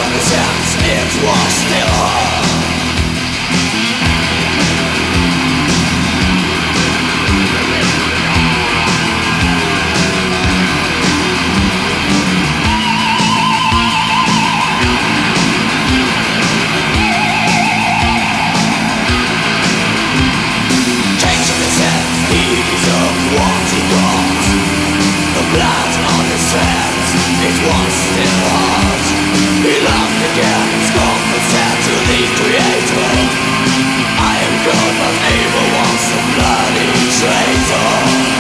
his hands, it was still her. It was still hard. He loved again. It's confessed to the Creator. I am good, but evil was a bloody traitor.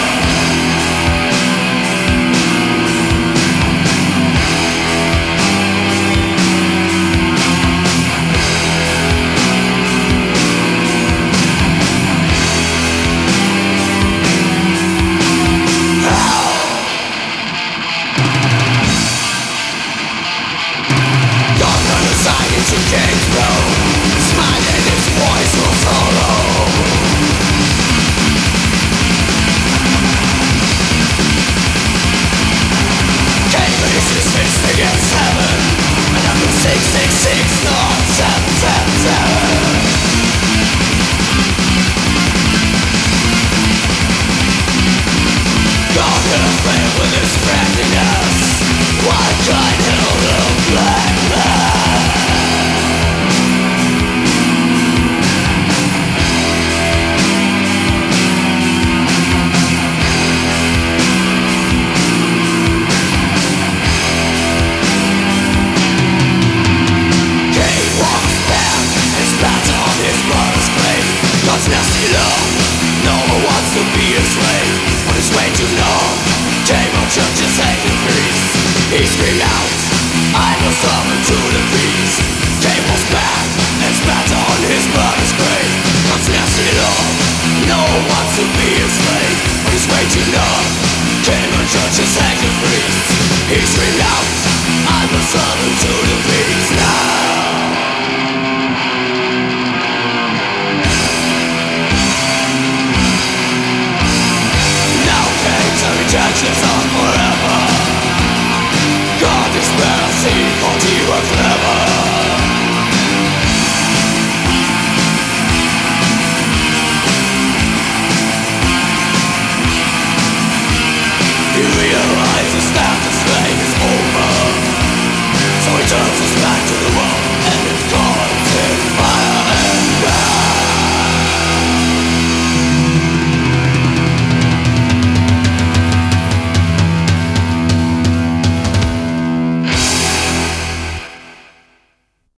To King's Row, smiling his voice was hollow. Cain raised his fist against heaven, and number 666, not 777. God had a flame with his friendliness, one kind held a black man. God's nasty love, no one wants to be a slave. On his way to love, came on churches hating priests. He screamed out, I will summon to the beast. Cain was back and spat on his brother's grave. God's nasty love, no one wants to be a slave. On his way to love, came on churches hating priests. He screamed out, I will summon to the beast now. Judges on forever. God is mercy, thought he was clever. He realizes that his reign is over, so he turns his